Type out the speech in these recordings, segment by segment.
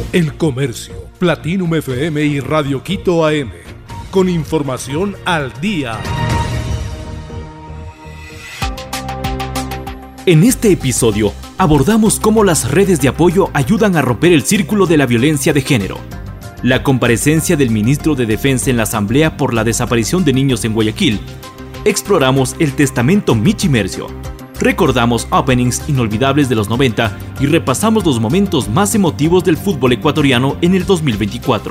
El Comercio, Platinum FM y Radio Quito AM. Con información al día. En este episodio abordamos cómo las redes de apoyo ayudan a romper el círculo de la violencia de género. La comparecencia del ministro de Defensa en la Asamblea por la desaparición de niños en Guayaquil. Exploramos el testamento Michi Mercio. Recordamos openings inolvidables de los 90 y repasamos los momentos más emotivos del fútbol ecuatoriano en el 2024.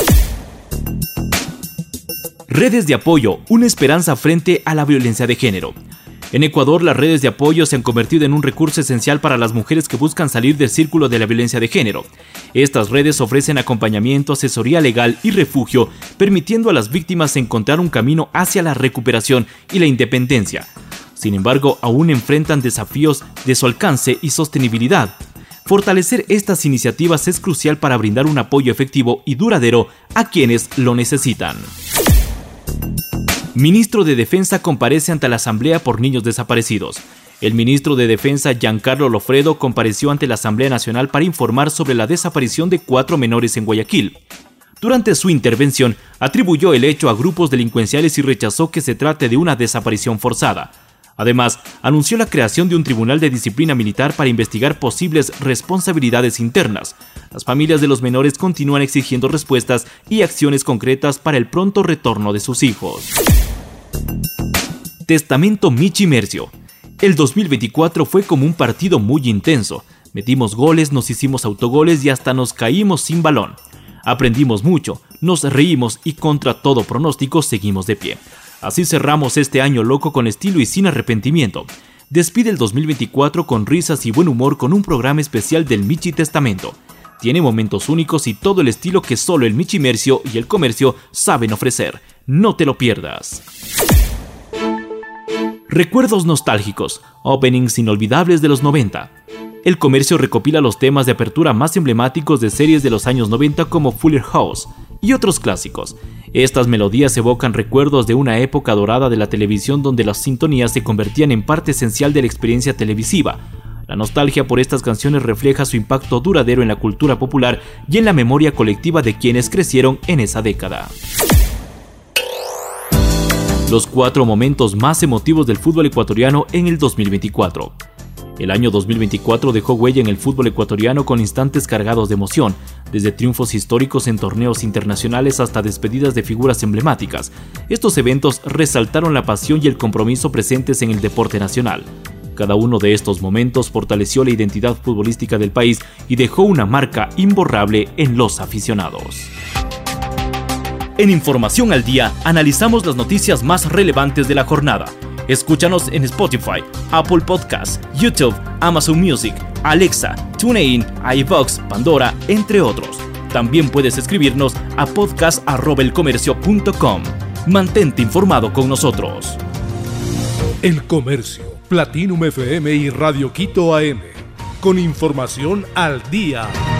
Redes de apoyo, una esperanza frente a la violencia de género. En Ecuador, las redes de apoyo se han convertido en un recurso esencial para las mujeres que buscan salir del círculo de la violencia de género. Estas redes ofrecen acompañamiento, asesoría legal y refugio, permitiendo a las víctimas encontrar un camino hacia la recuperación y la independencia. Sin embargo, aún enfrentan desafíos de su alcance y sostenibilidad. Fortalecer estas iniciativas es crucial para brindar un apoyo efectivo y duradero a quienes lo necesitan. Ministro de Defensa comparece ante la Asamblea por niños desaparecidos. El ministro de Defensa, Giancarlo Lofredo, compareció ante la Asamblea Nacional para informar sobre la desaparición de 4 menores en Guayaquil. Durante su intervención, atribuyó el hecho a grupos delincuenciales y rechazó que se trate de una desaparición forzada. Además, anunció la creación de un tribunal de disciplina militar para investigar posibles responsabilidades internas. Las familias de los menores continúan exigiendo respuestas y acciones concretas para el pronto retorno de sus hijos. Testamento Michi Mercio. El 2024 fue como un partido muy intenso. Metimos goles, nos hicimos autogoles y hasta nos caímos sin balón. Aprendimos mucho, nos reímos y contra todo pronóstico seguimos de pie. Así cerramos este año loco con estilo y sin arrepentimiento. Despide el 2024 con risas y buen humor con un programa especial del Michi Testamento. Tiene momentos únicos y todo el estilo que solo el Michi Mercio y el Comercio saben ofrecer. No te lo pierdas. Recuerdos nostálgicos, openings inolvidables de los 90. El Comercio recopila los temas de apertura más emblemáticos de series de los años 90 como Fuller House y otros clásicos. Estas melodías evocan recuerdos de una época dorada de la televisión donde las sintonías se convertían en parte esencial de la experiencia televisiva. La nostalgia por estas canciones refleja su impacto duradero en la cultura popular y en la memoria colectiva de quienes crecieron en esa década. Los 4 momentos más emotivos del fútbol ecuatoriano en el 2024. El año 2024 dejó huella en el fútbol ecuatoriano con instantes cargados de emoción, desde triunfos históricos en torneos internacionales hasta despedidas de figuras emblemáticas. Estos eventos resaltaron la pasión y el compromiso presentes en el deporte nacional. Cada uno de estos momentos fortaleció la identidad futbolística del país y dejó una marca imborrable en los aficionados. En Información al Día, analizamos las noticias más relevantes de la jornada. Escúchanos en Spotify, Apple Podcasts, YouTube, Amazon Music, Alexa, TuneIn, iVoox, Pandora, entre otros. También puedes escribirnos a podcast@elcomercio.com. Mantente informado con nosotros. El Comercio, Platinum FM y Radio Quito AM. Con información al día.